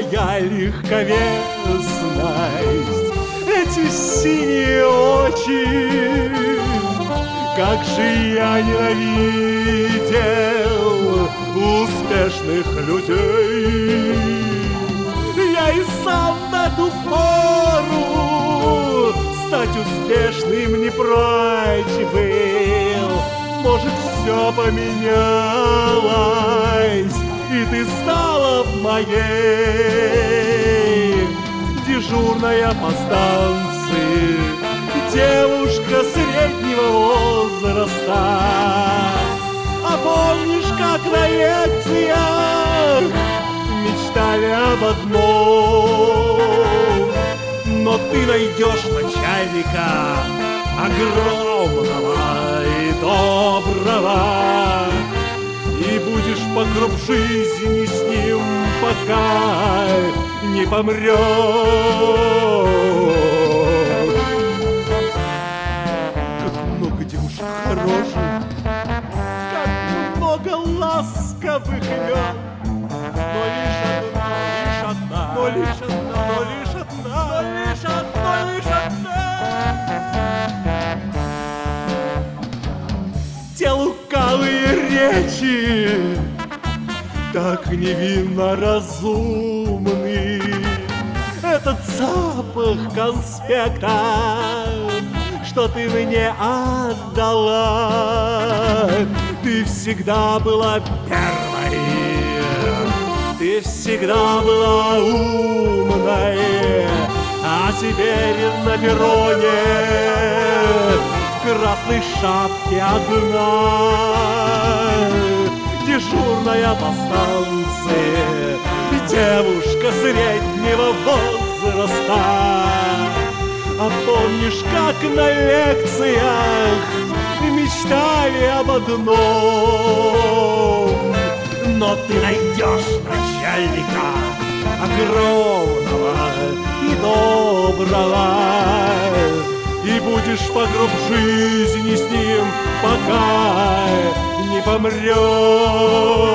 твоя легковесность, эти синие очи. Как же я ненавидел успешных людей. Я и сам в эту пору стать успешным не прочь был. Может, все поменялось, и ты стала моей. Дежурная по станции, девушка среднего возраста. А помнишь, как на лекциях мечтали об одном? Но ты найдешь начальника огромного и доброго, и будешь по гроб жизни с ним, пока не помрешь. Как много девушек хороших, как много ласковых имен, но лишь одна, но лишь одна, но лишь одна, но лишь одна, лишь одна. Те лукавые речи, так невинно разумны, этот запах конспекта, что ты мне отдала. Ты всегда была первой, ты всегда была умной, а теперь на перроне в красной шапке одна. Дежурная по станции, девушка среднего возраста. А помнишь, как на лекциях мечтали об одном? Но ты найдешь начальника огромного и доброго, и будешь по гроб жизни с ним, пока не помрешь.